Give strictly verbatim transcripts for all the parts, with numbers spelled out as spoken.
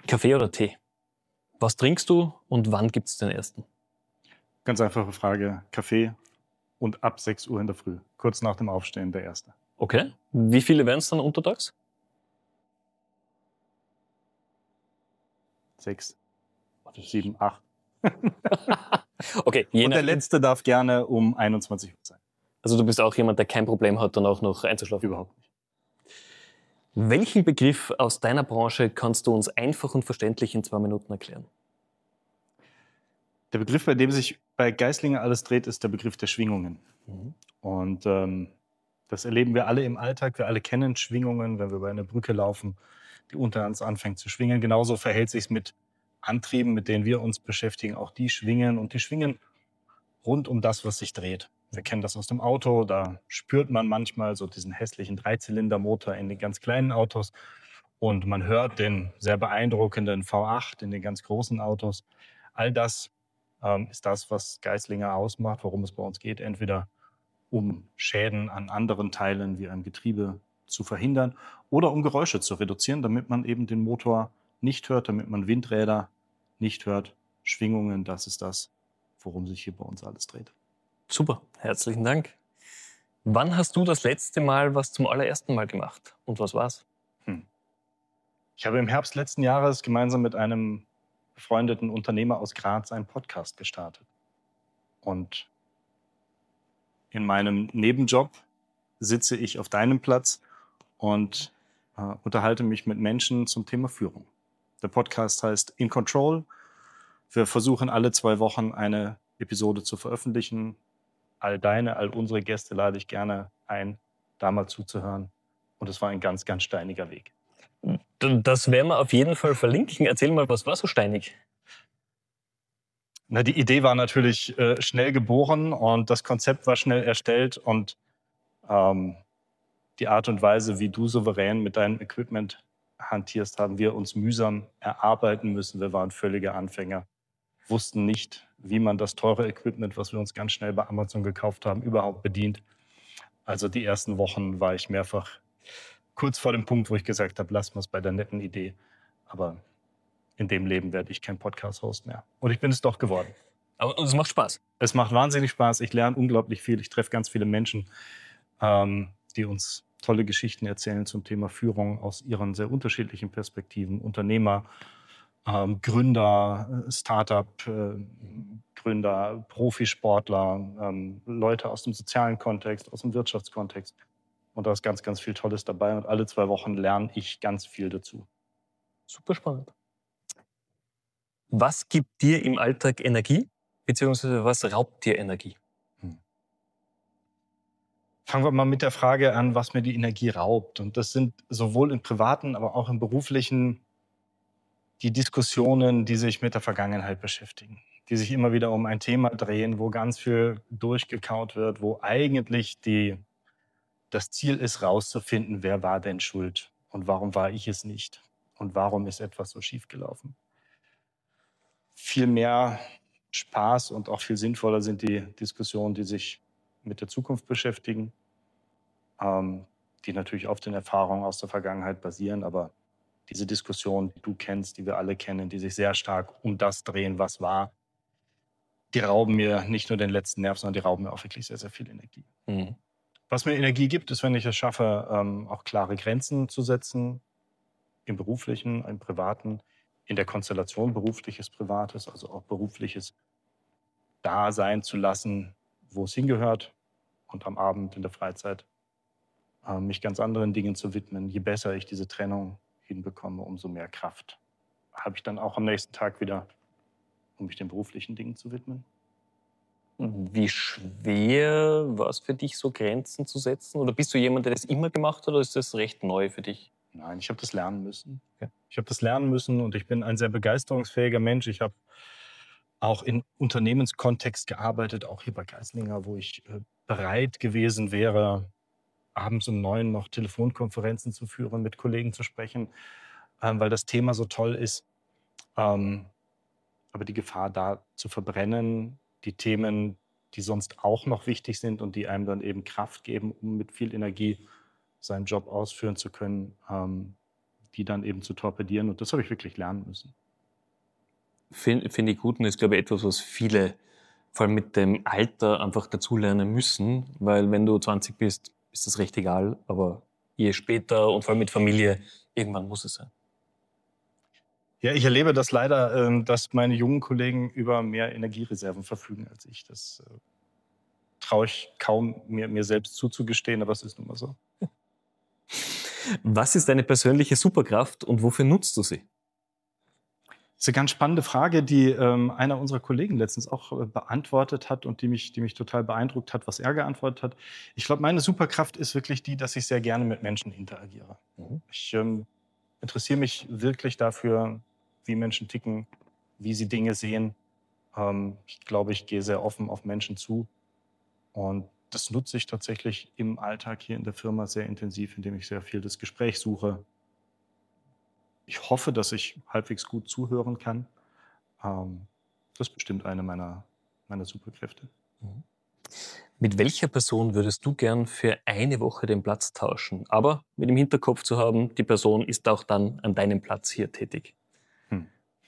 Kaffee oder Tee? Was trinkst du und wann gibt es den ersten? Ganz einfache Frage. Kaffee und ab sechs Uhr in der Früh. Kurz nach dem Aufstehen der erste. Okay. Wie viele wären es dann untertags? Sechs, sieben, acht. Okay. Je Und der nach- letzte darf gerne um einundzwanzig Uhr sein. Also du bist auch jemand, der kein Problem hat, dann auch noch einzuschlafen? Überhaupt nicht. Welchen Begriff aus deiner Branche kannst du uns einfach und verständlich in zwei Minuten erklären? Der Begriff, bei dem sich bei Geislinger alles dreht, ist der Begriff der Schwingungen. Mhm. Und ähm, das erleben wir alle im Alltag. Wir alle kennen Schwingungen, wenn wir über eine Brücke laufen, die unter uns anfängt zu schwingen. Genauso verhält sich es mit Antrieben, mit denen wir uns beschäftigen. Auch die schwingen und die schwingen rund um das, was sich dreht. Wir kennen das aus dem Auto. Da spürt man manchmal so diesen hässlichen Dreizylindermotor in den ganz kleinen Autos. Und man hört den sehr beeindruckenden V acht in den ganz großen Autos. All das ähm, ist das, was Geislinger ausmacht, worum es bei uns geht. Entweder um Schäden an anderen Teilen wie einem Getriebe zu verhindern oder um Geräusche zu reduzieren, damit man eben den Motor nicht hört, damit man Windräder nicht hört. Schwingungen, das ist das, worum sich hier bei uns alles dreht. Super, herzlichen Dank. Wann hast du das letzte Mal was zum allerersten Mal gemacht? Und was war's? Hm. Ich habe im Herbst letzten Jahres gemeinsam mit einem befreundeten Unternehmer aus Graz einen Podcast gestartet. Und in meinem Nebenjob sitze ich auf deinem Platz und äh, unterhalte mich mit Menschen zum Thema Führung. Der Podcast heißt In Control. Wir versuchen alle zwei Wochen eine Episode zu veröffentlichen. All deine, all unsere Gäste lade ich gerne ein, da mal zuzuhören. Und es war ein ganz, ganz steiniger Weg. Das werden wir auf jeden Fall verlinken. Erzähl mal, was war so steinig? Na, die Idee war natürlich äh, schnell geboren und das Konzept war schnell erstellt und ähm, die Art und Weise, wie du souverän mit deinem Equipment hantierst, haben wir uns mühsam erarbeiten müssen. Wir waren völlige Anfänger, wussten nicht, wie man das teure Equipment, was wir uns ganz schnell bei Amazon gekauft haben, überhaupt bedient. Also die ersten Wochen war ich mehrfach kurz vor dem Punkt, wo ich gesagt habe, lass mal es bei der netten Idee. Aber in dem Leben werde ich kein Podcast-Host mehr. Und ich bin es doch geworden. Aber es macht Spaß. Es macht wahnsinnig Spaß. Ich lerne unglaublich viel. Ich treffe ganz viele Menschen, ähm, die uns tolle Geschichten erzählen zum Thema Führung aus ihren sehr unterschiedlichen Perspektiven. Unternehmer, ähm, Gründer, Start-up-Gründer, Profisportler, ähm, Leute aus dem sozialen Kontext, aus dem Wirtschaftskontext. Und da ist ganz, ganz viel Tolles dabei. Und alle zwei Wochen lerne ich ganz viel dazu. Super spannend. Was gibt dir im Alltag Energie, beziehungsweise was raubt dir Energie? Fangen wir mal mit der Frage an, was mir die Energie raubt. Und das sind sowohl im privaten, aber auch im beruflichen die Diskussionen, die sich mit der Vergangenheit beschäftigen, die sich immer wieder um ein Thema drehen, wo ganz viel durchgekaut wird, wo eigentlich die, das Ziel ist, rauszufinden, wer war denn schuld und warum war ich es nicht und warum ist etwas so schief gelaufen. Viel mehr Spaß und auch viel sinnvoller sind die Diskussionen, die sich mit der Zukunft beschäftigen, ähm, die natürlich auf den Erfahrungen aus der Vergangenheit basieren, aber diese Diskussionen, die du kennst, die wir alle kennen, die sich sehr stark um das drehen, was war, die rauben mir nicht nur den letzten Nerv, sondern die rauben mir auch wirklich sehr, sehr viel Energie. Mhm. Was mir Energie gibt, ist, wenn ich es schaffe, ähm, auch klare Grenzen zu setzen, im Beruflichen, im Privaten, in der Konstellation berufliches, Privates, also auch berufliches da sein zu lassen, wo es hingehört und am Abend in der Freizeit äh, mich ganz anderen Dingen zu widmen. Je besser ich diese Trennung hinbekomme, umso mehr Kraft habe ich dann auch am nächsten Tag wieder, um mich den beruflichen Dingen zu widmen. Wie schwer war es für dich, so Grenzen zu setzen? Oder bist du jemand, der das immer gemacht hat, oder ist das recht neu für dich? Nein, ich habe das lernen müssen. Okay. Ich habe das lernen müssen und ich bin ein sehr begeisterungsfähiger Mensch. Ich habe auch in Unternehmenskontext gearbeitet, auch hier bei Geislinger, wo ich äh, bereit gewesen wäre, abends um neun noch Telefonkonferenzen zu führen, mit Kollegen zu sprechen, ähm, weil das Thema so toll ist. Ähm, aber die Gefahr da zu verbrennen, die Themen, die sonst auch noch wichtig sind und die einem dann eben Kraft geben, um mit viel Energie seinen Job ausführen zu können, ähm, die dann eben zu torpedieren. Und das habe ich wirklich lernen müssen. Finde find ich gut und ist, glaube ich, etwas, was viele vor allem mit dem Alter einfach dazulernen müssen, weil wenn du zwanzig bist, ist das recht egal, aber je später und vor allem mit Familie, irgendwann muss es sein. Ja, ich erlebe das leider, ähm, dass meine jungen Kollegen über mehr Energiereserven verfügen als ich. Das äh, traue ich kaum mir, mir selbst zuzugestehen, aber es ist nun mal so. Was ist deine persönliche Superkraft und wofür nutzt du sie? Das ist eine ganz spannende Frage, die ähm, einer unserer Kollegen letztens auch äh, beantwortet hat und die mich, die mich total beeindruckt hat, was er geantwortet hat. Ich glaube, meine Superkraft ist wirklich die, dass ich sehr gerne mit Menschen interagiere. Mhm. Ich ähm, interessiere mich wirklich dafür, wie Menschen ticken, wie sie Dinge sehen. Ähm, ich glaube, ich gehe sehr offen auf Menschen zu. Und das nutze ich tatsächlich im Alltag hier in der Firma sehr intensiv, indem ich sehr viel das Gespräch suche. Ich hoffe, dass ich halbwegs gut zuhören kann. Ähm, das ist bestimmt eine meiner, meiner Superkräfte. Mit welcher Person würdest du gern für eine Woche den Platz tauschen? Aber mit dem Hinterkopf zu haben, die Person ist auch dann an deinem Platz hier tätig. Hm.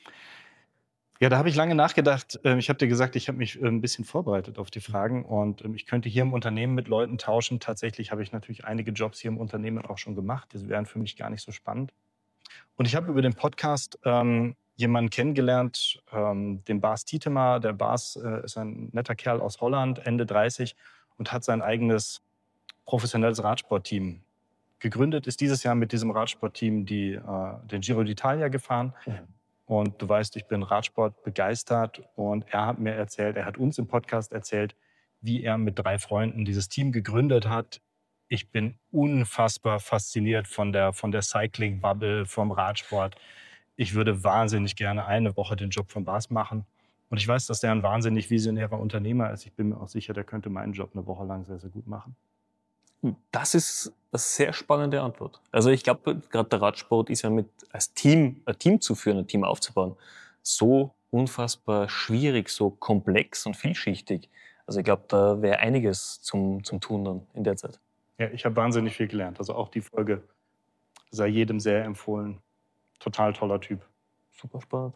Ja, da habe ich lange nachgedacht. Ähm, Ich habe dir gesagt, ich habe mich äh, ein bisschen vorbereitet auf die Fragen und ähm, ich könnte hier im Unternehmen mit Leuten tauschen. Tatsächlich habe ich natürlich einige Jobs hier im Unternehmen auch schon gemacht. Die wären für mich gar nicht so spannend. Und ich habe über den Podcast ähm, jemanden kennengelernt, ähm, den Bas Tietema. Der Bas äh, ist ein netter Kerl aus Holland, Ende dreißig und hat sein eigenes professionelles Radsportteam gegründet. Ist dieses Jahr mit diesem Radsportteam die, äh, den Giro d'Italia gefahren. Mhm. Und du weißt, ich bin Radsport begeistert. Und er hat mir erzählt, er hat uns im Podcast erzählt, wie er mit drei Freunden dieses Team gegründet hat. Ich bin unfassbar fasziniert von der, von der Cycling-Bubble, vom Radsport. Ich würde wahnsinnig gerne eine Woche den Job von Bas machen. Und ich weiß, dass er ein wahnsinnig visionärer Unternehmer ist. Ich bin mir auch sicher, der könnte meinen Job eine Woche lang sehr, sehr gut machen. Das ist eine sehr spannende Antwort. Also ich glaube, gerade der Radsport ist ja mit als Team, ein Team zu führen, ein Team aufzubauen, so unfassbar schwierig, so komplex und vielschichtig. Also ich glaube, da wäre einiges zum, zum Tun dann in der Zeit. Ja, ich habe wahnsinnig viel gelernt. Also auch die Folge sei jedem sehr empfohlen. Total toller Typ. Super spannend.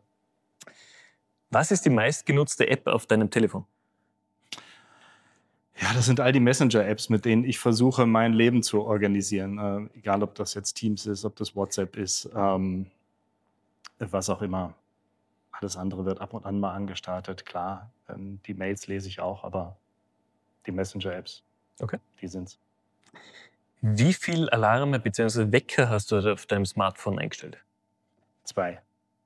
Was ist die meistgenutzte App auf deinem Telefon? Ja, das sind all die Messenger-Apps, mit denen ich versuche, mein Leben zu organisieren. Äh, egal, ob das jetzt Teams ist, ob das WhatsApp ist, ähm, was auch immer. Alles andere wird ab und an mal angestartet. Klar, ähm, die Mails lese ich auch, aber die Messenger-Apps, Okay. die sind's. Wie viel Alarme bzw. Wecker hast du auf deinem Smartphone eingestellt? Zwei.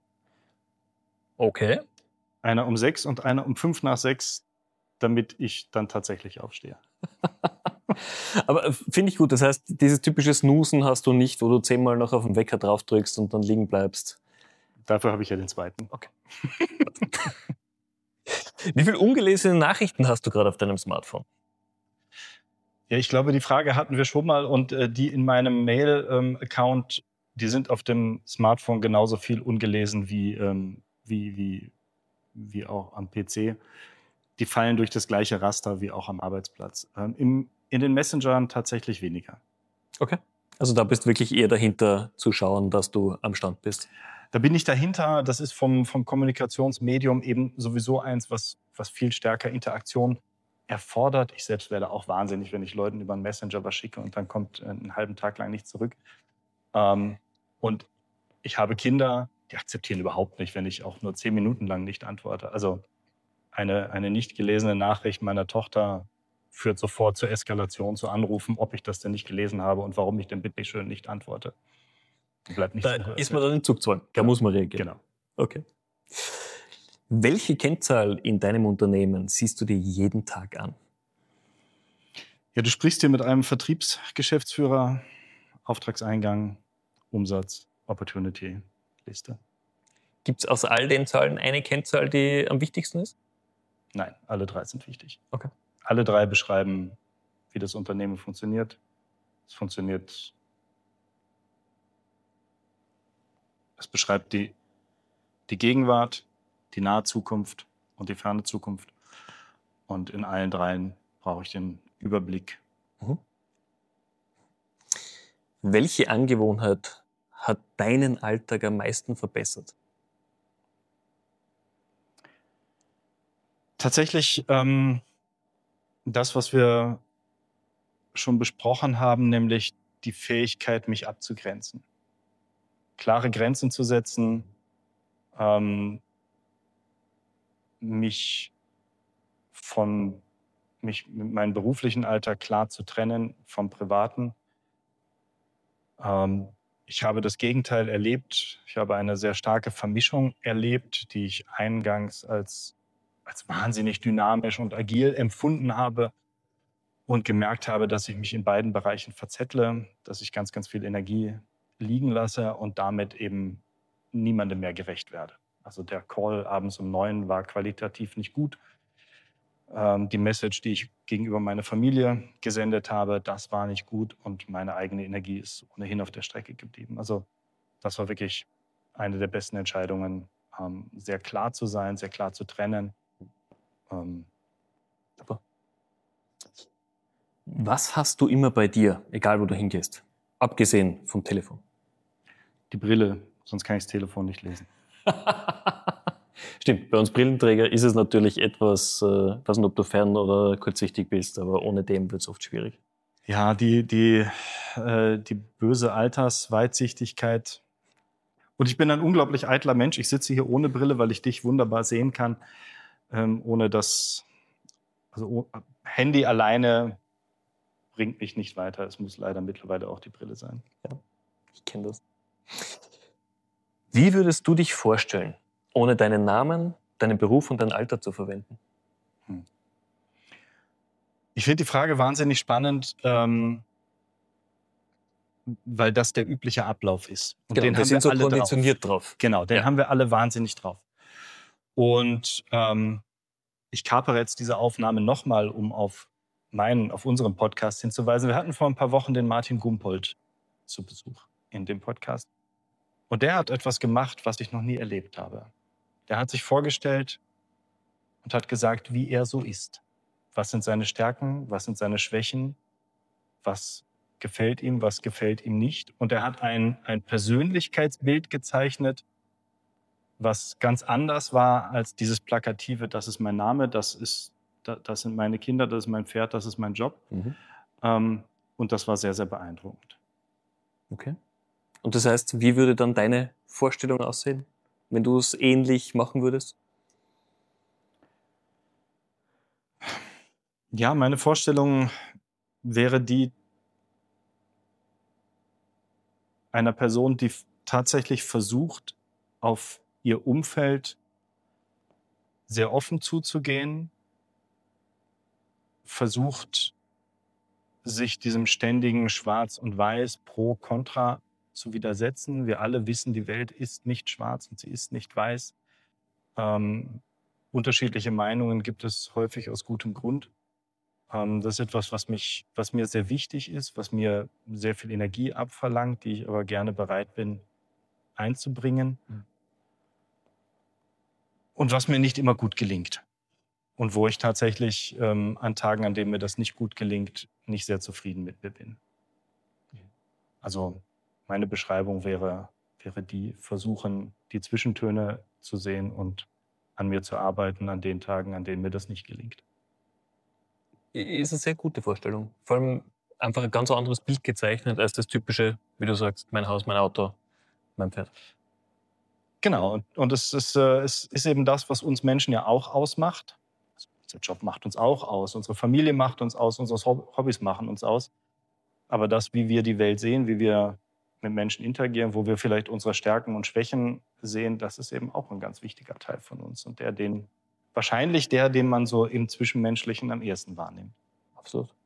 Okay. Einer um sechs und einer um fünf nach sechs, damit ich dann tatsächlich aufstehe. Aber finde ich gut. Das heißt, dieses typische Snoosen hast du nicht, wo du zehnmal noch auf den Wecker drauf drückst und dann liegen bleibst. Dafür habe ich ja den zweiten. Okay. Wie viele ungelesene Nachrichten hast du gerade auf deinem Smartphone? Ja, ich glaube, die Frage hatten wir schon mal und äh, die in meinem Mail-Account, ähm, die sind auf dem Smartphone genauso viel ungelesen wie, ähm, wie, wie, wie auch am P C. Die fallen durch das gleiche Raster wie auch am Arbeitsplatz. Ähm, im, in den Messengern tatsächlich weniger. Okay. Also da bist du wirklich eher dahinter zu schauen, dass du am Stand bist. Da bin ich dahinter. Das ist vom, vom Kommunikationsmedium eben sowieso eins, was, was viel stärker Interaktion erfordert. Ich selbst werde auch wahnsinnig, wenn ich Leuten über einen Messenger was schicke und dann kommt einen halben Tag lang nichts zurück. Ähm, und ich habe Kinder, die akzeptieren überhaupt nicht, wenn ich auch nur zehn Minuten lang nicht antworte. Also eine, eine nicht gelesene Nachricht meiner Tochter führt sofort zur Eskalation, zu Anrufen, ob ich das denn nicht gelesen habe und warum ich denn bitte schön nicht antworte. Bleibt nicht Da ist man dann in Zugzwang. Da Genau. muss man reagieren. Genau. Okay. Welche Kennzahl in deinem Unternehmen siehst du dir jeden Tag an? Ja, du sprichst hier mit einem Vertriebsgeschäftsführer, Auftragseingang, Umsatz, Opportunity, Liste. Gibt es aus all den Zahlen eine Kennzahl, die am wichtigsten ist? Nein, alle drei sind wichtig. Okay. Alle drei beschreiben, wie das Unternehmen funktioniert. Es funktioniert, es beschreibt die, die Gegenwart, die nahe Zukunft und die ferne Zukunft. Und in allen dreien brauche ich den Überblick. Mhm. Welche Angewohnheit hat deinen Alltag am meisten verbessert? Tatsächlich ähm, das, was wir schon besprochen haben, nämlich die Fähigkeit, mich abzugrenzen. Klare Grenzen zu setzen, ähm, mich von mich mit meinem beruflichen Alltag klar zu trennen vom privaten. Ähm, ich habe das Gegenteil erlebt. Ich habe eine sehr starke Vermischung erlebt, die ich eingangs als, als wahnsinnig dynamisch und agil empfunden habe und gemerkt habe, dass ich mich in beiden Bereichen verzettle, dass ich ganz, ganz viel Energie liegen lasse und damit eben niemandem mehr gerecht werde. Also der Call abends um neun war qualitativ nicht gut. Ähm, die Message, die ich gegenüber meiner Familie gesendet habe, das war nicht gut und meine eigene Energie ist ohnehin auf der Strecke geblieben. Also das war wirklich eine der besten Entscheidungen, ähm, sehr klar zu sein, sehr klar zu trennen. Ähm, Super. Was hast du immer bei dir, egal wo du hingehst, abgesehen vom Telefon? die Brille, sonst kann ich das Telefon nicht lesen. Stimmt, bei uns Brillenträger ist es natürlich etwas, äh, weiß nicht, ob du fern- oder kurzsichtig bist, aber ohne dem wird es oft schwierig. Ja, die, die, äh, die böse Altersweitsichtigkeit. Und ich bin ein unglaublich eitler Mensch. Ich sitze hier ohne Brille, weil ich dich wunderbar sehen kann, ähm, ohne das, also oh, Handy alleine bringt mich nicht weiter. Es muss leider mittlerweile auch die Brille sein. Ja, ich kenne das. Wie würdest du dich vorstellen, ohne deinen Namen, deinen Beruf und dein Alter zu verwenden? Hm. Ich finde die Frage wahnsinnig spannend, ähm, weil das der übliche Ablauf ist. Und Genau, den wir haben sind wir so alle konditioniert drauf. drauf. Genau, den Ja. haben wir alle wahnsinnig drauf. Und ähm, ich kapere jetzt diese Aufnahme nochmal, um auf meinen, auf unseren Podcast hinzuweisen. Wir hatten vor ein paar Wochen den Martin Gumpold zu Besuch in dem Podcast. Und der hat etwas gemacht, was ich noch nie erlebt habe. Der hat sich vorgestellt und hat gesagt, wie er so ist. Was sind seine Stärken, was sind seine Schwächen, was gefällt ihm, was gefällt ihm nicht. Und er hat ein, ein Persönlichkeitsbild gezeichnet, was ganz anders war als dieses plakative, das ist mein Name, das, ist, das sind meine Kinder, das ist mein Pferd, das ist mein Job. Mhm. Ähm, und das war sehr, sehr beeindruckend. Okay. Und das heißt, wie würde dann deine Vorstellung aussehen, wenn du es ähnlich machen würdest? Ja, meine Vorstellung wäre die einer Person, die f- tatsächlich versucht, auf ihr Umfeld sehr offen zuzugehen, versucht, sich diesem ständigen Schwarz und Weiß, Pro, Contra zu widersetzen. Wir alle wissen, die Welt ist nicht schwarz und sie ist nicht weiß. Ähm, unterschiedliche Meinungen gibt es häufig aus gutem Grund. Ähm, das ist etwas, was, mich, was mir sehr wichtig ist, was mir sehr viel Energie abverlangt, die ich aber gerne bereit bin einzubringen. Mhm. Und was mir nicht immer gut gelingt. Und wo ich tatsächlich ähm, an Tagen, an denen mir das nicht gut gelingt, nicht sehr zufrieden mit mir bin. Also meine Beschreibung wäre, wäre die, versuchen, die Zwischentöne zu sehen und an mir zu arbeiten an den Tagen, an denen mir das nicht gelingt. Ist eine sehr gute Vorstellung. Vor allem einfach ein ganz anderes Bild gezeichnet als das typische, wie du sagst, mein Haus, mein Auto, mein Pferd. Genau, und, und es, ist, äh, es ist eben das, was uns Menschen ja auch ausmacht. Also unser Job macht uns auch aus, unsere Familie macht uns aus, unsere Hob- Hobbys machen uns aus. Aber das, wie wir die Welt sehen, wie wir mit Menschen interagieren, wo wir vielleicht unsere Stärken und Schwächen sehen, das ist eben auch ein ganz wichtiger Teil von uns. Und der, den, wahrscheinlich der, den man so im Zwischenmenschlichen am ehesten wahrnimmt. Absolut.